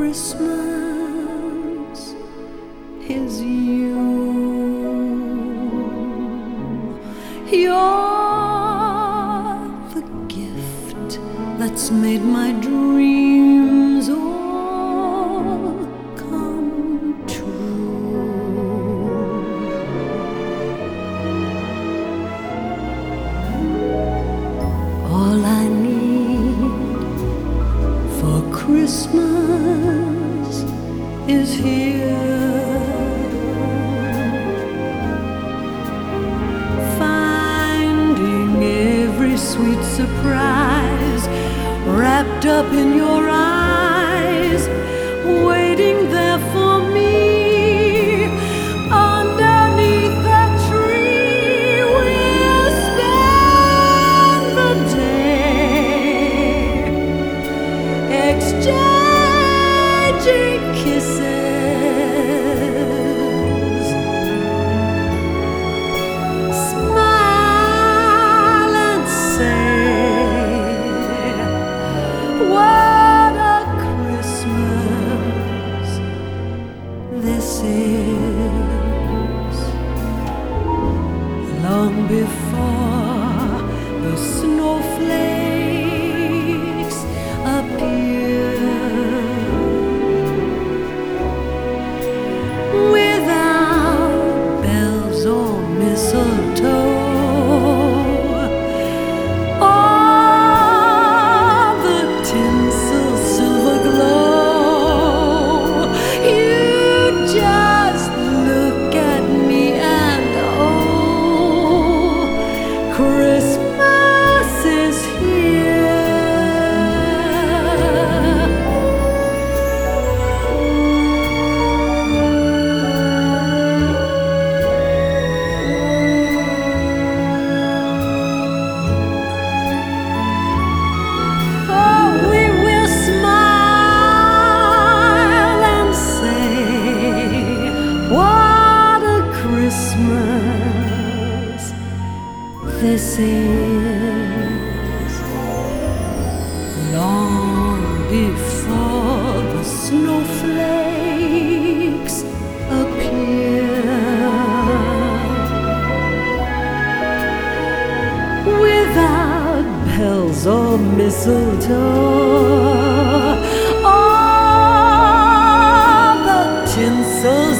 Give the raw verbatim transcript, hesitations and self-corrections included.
Christmas is you. You're the gift that's made my dreams all come true. All I need for Christmas is here. Finding every sweet surprise wrapped up in your eyes, waiting there for me underneath the tree. We'll spend the day exchanging kisses, smile and say, what a Christmas this is. Long before the snowflakes appear, without bells or mistletoe, all the tinsel silver glow, you just look at me and oh, Christmas is here. Oh, we will smile and say, what a Christmas this is. Long before the snowflakes appear, without bells or mistletoe, all the tinsel